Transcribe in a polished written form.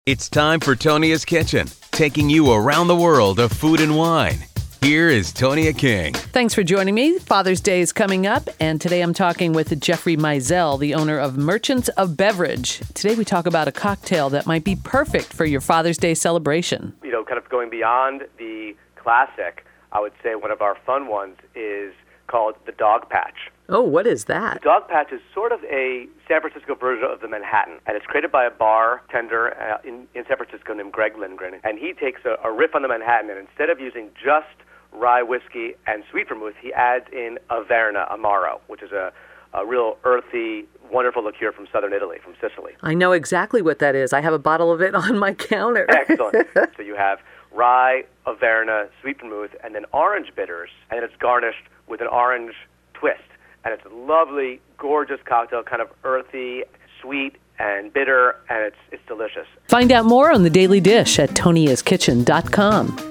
It's time for Tonia's Kitchen, taking you around the world of food and wine. Here is Tonia King. Thanks for joining me. Father's Day is coming up, and today I'm talking with Jeffrey Mizell, the owner of Merchants of Beverage. Today we talk about a cocktail that might be perfect for your Father's Day celebration. You know, kind of going beyond the classic, I would say one of our fun ones is called the Dog Patch. Oh, what is that? The Dog Patch is sort of a San Francisco version of the Manhattan, and it's created by a bartender in San Francisco named Greg Lindgren. And he takes a riff on the Manhattan, and instead of using just rye whiskey and sweet vermouth, he adds in Averna Amaro, which is a real earthy, wonderful liqueur from southern Italy, from Sicily. I know exactly what that is. I have a bottle of it on my counter. Excellent. So you have rye, Averna, sweet vermouth, and then orange bitters, and then it's garnished with an orange twist. And it's a lovely, gorgeous cocktail, kind of earthy, sweet, and bitter, and it's delicious. Find out more on The Daily Dish at toniaskitchen.com.